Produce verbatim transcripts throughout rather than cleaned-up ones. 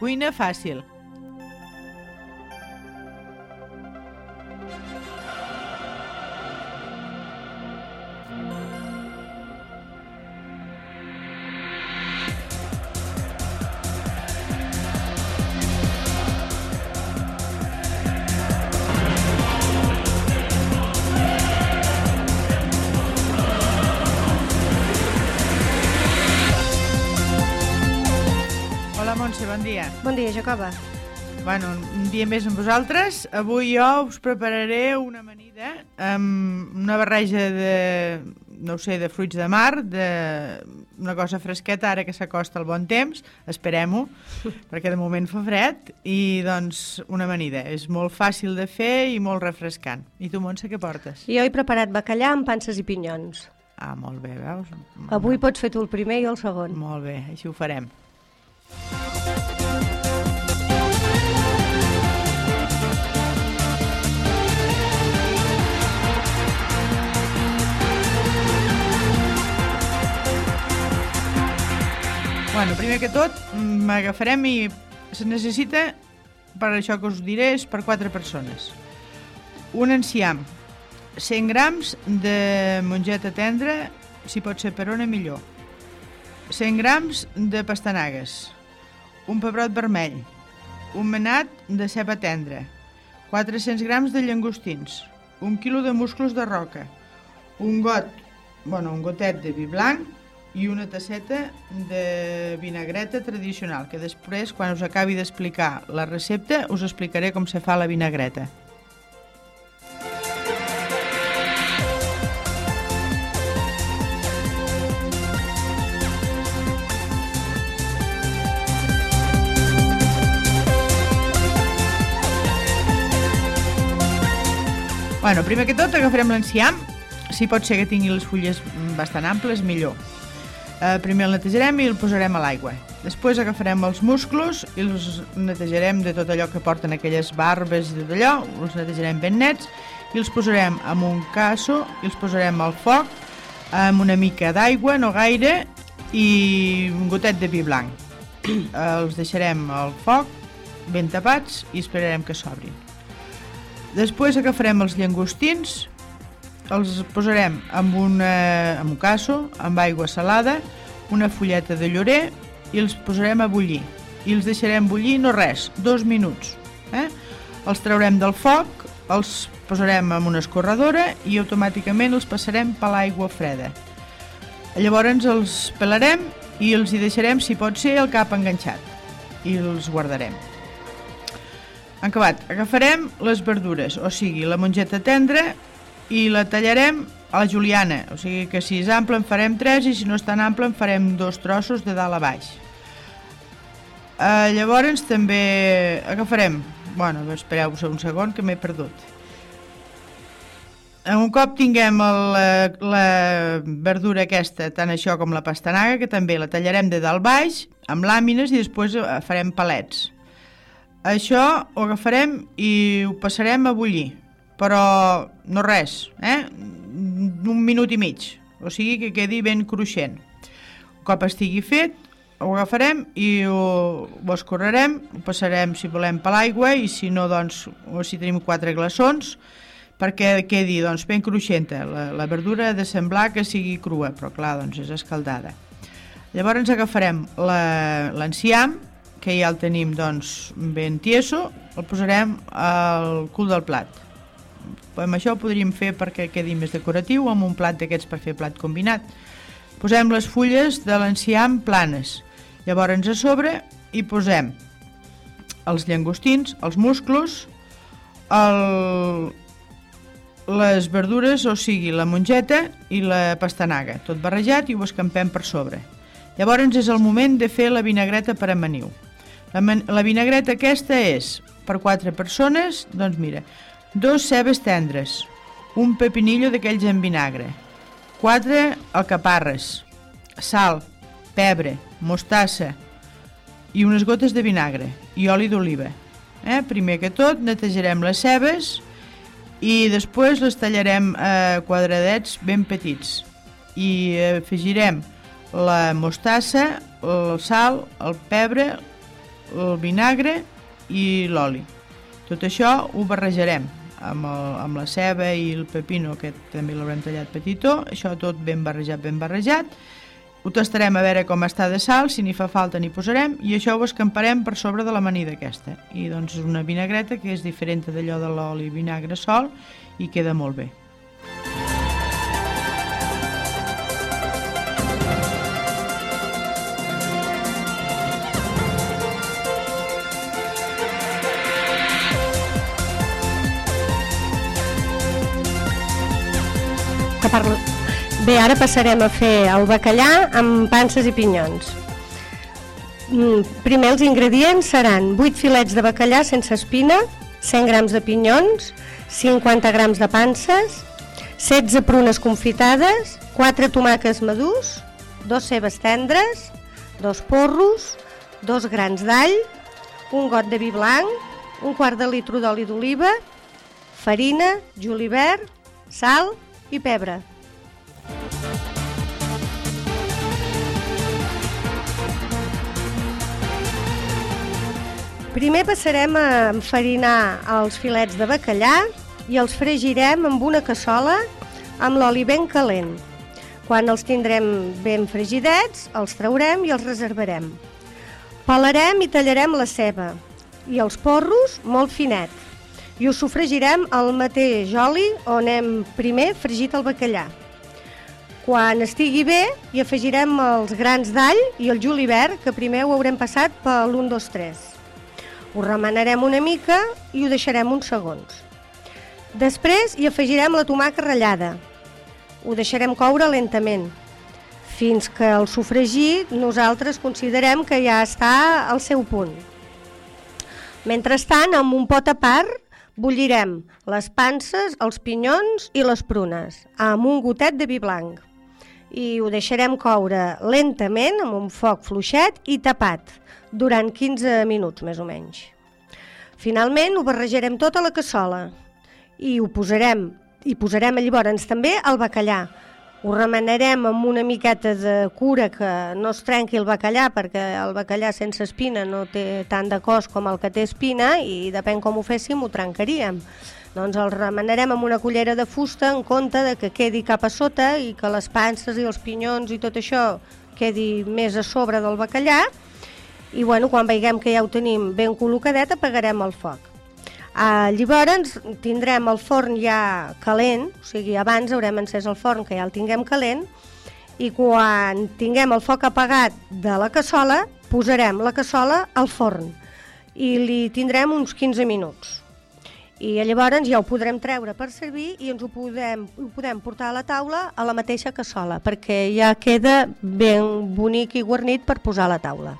Cuina fàcil. Hola, Montse, bon dia. Bon dia, Jacoba. Bueno, un dia més amb vosaltres. Avui jo us prepararé una amanida amb una barreja de, no ho sé, de fruits de mar, de una cosa fresqueta ara que s'acosta el bon temps, esperem-ho, perquè de moment fa fred, i doncs una amanida. És molt fàcil de fer i molt refrescant. I tu, Montse, què portes? Jo he preparat bacallà amb panses i pinyons. Ah, molt bé, veus? Avui pots fer tu el primer i el segon. Molt bé, així ho farem. Bueno, primer que tot, m'agafarem i se necessita, per això que us diré, és per quatre persones. Un enciam, cent grams de mongeta tendra, si pot ser perona, millor. cent grams de pastanagues, un pebrot vermell, un menat de ceba tendra, quatre-cents grams de llangostins, un quilo de musclos de roca, un got, bueno, un gotet de vi blanc i una tasseta de vinagreta tradicional, que després, quan us acabi d'explicar la recepta, us explicaré com se fa la vinagreta. Bueno, primer que tot agafarem l'enciam, si pot ser que tingui les fulles bastant amples, millor. Eh, primer el netejarem i el posarem a l'aigua. Després agafarem els musclos i els netejarem de tot allò que porten aquelles barbes i tot allò, els netejarem ben nets i els posarem en un casso i els posarem al foc amb una mica d'aigua, no gaire, i un gotet de vi blanc. Els deixarem al foc ben tapats i esperarem que s'obrin. Després agafarem els llangostins, els posarem en, una, en un casso, amb aigua salada, una fulleta de llorer i els posarem a bullir. I els deixarem bullir no res, dos minuts. Eh? Els traurem del foc, els posarem en una escorredora i automàticament els passarem per l'aigua freda. Llavors els pelarem i els hi deixarem, si pot ser, el cap enganxat i els guardarem. En acabat, agafarem les verdures, o sigui, la mongeta tendra, i la tallarem a la juliana, o sigui que si és ample en farem tres i si no és tan ample en farem dos trossos de dalt a baix. Eh, llavors també agafarem, bueno, espereu-vos un segon que m'he perdut. Un cop tinguem el, la, la verdura aquesta, tant això com la pastanaga, que també la tallarem de dalt baix, amb làmines i després farem palets. Això ho agafarem i ho passarem a bullir, però no res, eh? Un minut i mig, o sigui que quedi ben cruixent. Un cop estigui fet, ho agafarem i ho, ho escorrerem, ho passarem, si volem, per l'aigua i si no, doncs, o si tenim quatre glaçons, perquè quedi doncs, ben cruixenta. La, la verdura ha de semblar que sigui crua, però clar, doncs és escaldada. Llavors agafarem l'enciam, que ja el tenim doncs, ben tieso, el posarem al cul del plat. Amb això ho podríem fer perquè quedi més decoratiu, amb un plat d'aquests per fer plat combinat. Posem les fulles de l'enciam planes. Llavors a sobre hi posem els llangostins, els musclos, el, les verdures, o sigui, la mongeta i la pastanaga, tot barrejat i ho escampem per sobre. Llavors és el moment de fer la vinagreta per amaniu. La, la vinagreta aquesta és per quatre persones, doncs mira, dos cebes tendres, un pepinillo d'aquells en vinagre, quatre alcaparres, sal, pebre, mostassa i unes gotes de vinagre i oli d'oliva. Eh? Primer que tot netejarem les cebes i després les tallarem a quadradets ben petits i afegirem la mostassa, el sal, el pebre, el vinagre i l'oli. Tot això ho barrejarem amb, el, amb la ceba i el pepino, que també l'haurem tallat petitó, això tot ben barrejat, ben barrejat. Ho tastarem a veure com està de sal, si n'hi fa falta n'hi posarem, i això ho escamparem per sobre de l'amanida aquesta. I doncs és una vinagreta que és diferent d'allò de l'oli i vinagre sol i queda molt bé. Que parlo... Bé, ara passarem a fer el bacallà amb panses i pinyons. Primer els ingredients seran vuit filets de bacallà sense espina, cent grams de pinyons, cinquanta grams de panses, setze prunes confitades, quatre tomàquets madurs, dos cebes tendres, dos porros, dos grans d'all, un got de vi blanc, un quart de litre d'oli d'oliva, farina, julivert, sal i pebre. Primer passarem a enfarinar els filets de bacallà i els fregirem amb una cassola amb l'oli ben calent. Quan els tindrem ben fregidets, els traurem i els reservarem. Pelarem i tallarem la ceba i els porros molt finet i ho sofregirem al mateix oli on hem primer fregit el bacallà. Quan estigui bé, hi afegirem els grans d'all i el julivert, que primer ho haurem passat per l'u, dos, tres. Ho remenarem una mica i ho deixarem uns segons. Després hi afegirem la tomàquet ratllada. Ho deixarem coure lentament, fins que el sofregit nosaltres considerem que ja està al seu punt. Mentrestant, amb un pot a part, bullirem les panses, els pinyons i les prunes, amb un gotet de vi blanc. I ho deixarem coure lentament, amb un foc fluixet i tapat, durant quinze minuts més o menys. Finalment ho barrejarem tot a la cassola i ho posarem, i posarem llavors també el bacallà. Ho remenarem amb una miqueta de cura que no es trenqui el bacallà, perquè el bacallà sense espina no té tant de cos com el que té espina i depèn com ho féssim ho trencaríem. Doncs el remenarem amb una cullera de fusta en compte de que quedi cap a sota i que les panses i els pinyons i tot això quedi més a sobre del bacallà. I bueno, quan veiem que ja ho tenim ben col·locadet, apagarem el foc. Ah, llavors tindrem el forn ja calent, o sigui, abans haurem encès el forn, que ja el tinguem calent, i quan tinguem el foc apagat de la cassola, posarem la cassola al forn i li tindrem uns quinze minuts. I llavors ja ho podrem treure per servir i ens ho podem, ho podem portar a la taula a la mateixa cassola, perquè ja queda ben bonic i guarnit per posar a la taula.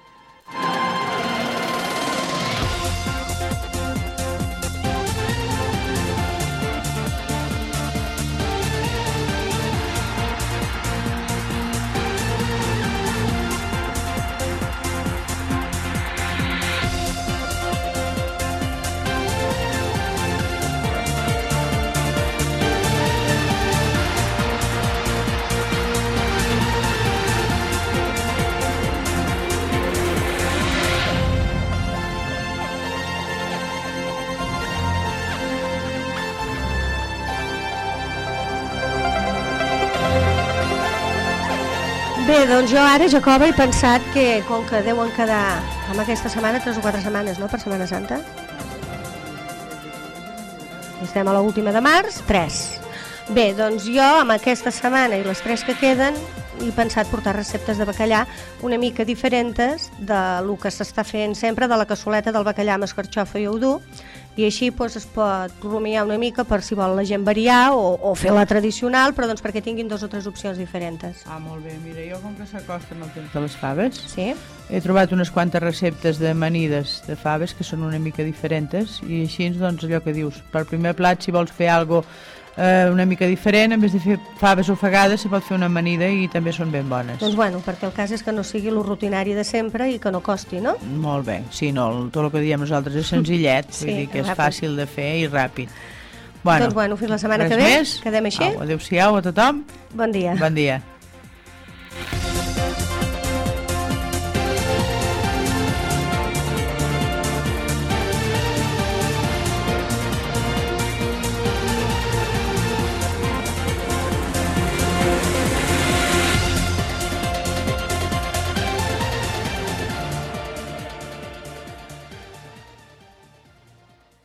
Bé, doncs jo ara, Jacoba, he pensat que com que deuen quedar amb aquesta setmana tres o quatre setmanes, no?, per Setmana Santa. Estem a l'última de març, tres. Bé, doncs jo amb aquesta setmana i les tres que queden he pensat portar receptes de bacallà una mica diferents de lo que s'està fent sempre de la cassoleta del bacallà amb escarxofa i udú, i així doncs, es pot rumiar una mica per si vol la gent variar o, o fer la tradicional, però doncs perquè tinguin dos o tres opcions diferents. Ah, molt bé. Mira, jo com que s'acosten el temps de les faves, sí? He trobat unes quantes receptes d'amanides de faves que són una mica diferents i així, doncs, allò que dius, per primer plat, si vols fer alguna cosa eh, una mica diferent, en vez de fer faves ofegades, se pot fer una amanida i també són ben bones. Doncs bueno, perquè el cas és que no sigui el rutinari de sempre i que no costi, no? Molt bé, sí, no, tot el que diem nosaltres és senzillet, sí, vull dir que és ràpid. Fàcil de fer i ràpid. Bueno, doncs bueno, fins la setmana que ve, més? quedem així. Au, adéu-siau a tothom. Bon dia. Bon dia.